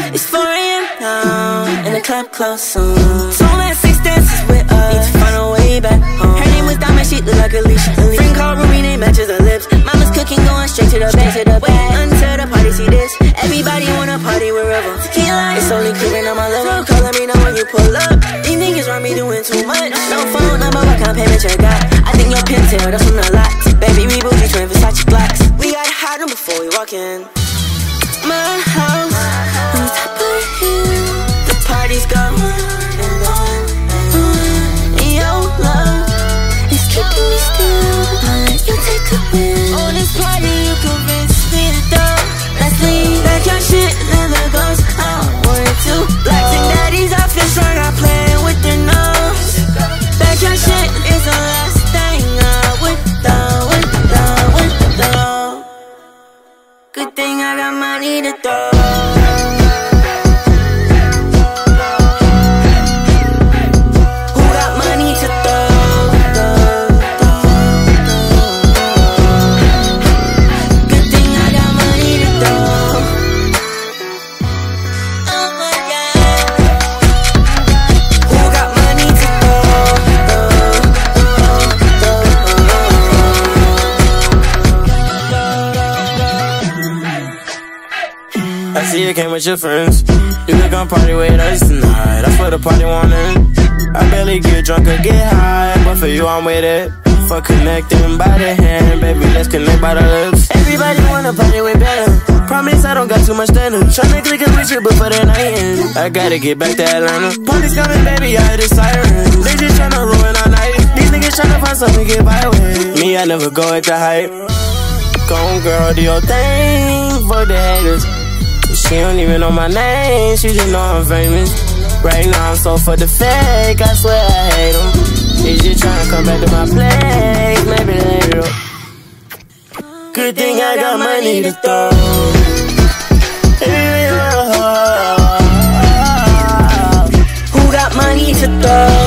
It's 4 a.m. now, and the club closed soon. So let's 6 dances with us. Need to find a way back home. Her name was Diamond, she look like Alicia. Friend called Ruby, name matches her lips. Mama's cooking, going straight to the bed. Until the party, see this. Everybody wanna party wherever. Tequila, it's only creeping on my level. Call me know when you pull up. These niggas around me doing too much. No phone number, what kind of payment you got? I think your pintail, that's from the lot. Baby, we bougie, twin Versace blocks. We gotta hide them before we walk in. My house on the top of the hill. The party's going on. And your love is keeping me still. I'll let you take the wheel. On this party, you convince me to go. Let's leave. Back your shit, never goes. I want to. Blacks and daddies, I feel strong. I'm playing with their nose. Back your shit is the last thing I would do. Good thing I got money to throw. Who got money to throw? Good thing I got money to throw. Oh my God. Who got money to I see you came with your friends. You could come party with us tonight. That's what the party wanted. I barely get drunk or get high, but for you I'm with it. For connecting by the hand, baby, let's connect by the lips. Everybody wanna party with better. Promise I don't got too much dinner. Tryna click a with you before the night ends. I gotta get back to Atlanta. Party's coming, baby, I hear the sirens. They just tryna ruin our night. These niggas tryna find something to get by with. Me, I never go at the hype. Go on, girl, do your thing. Fuck the haters. She don't even know my name, she just know I'm famous. Right now I'm so for the fake, I swear I hate them. They just tryna come back to my place, maybe later. Good thing I got money to throw. Who got money to throw?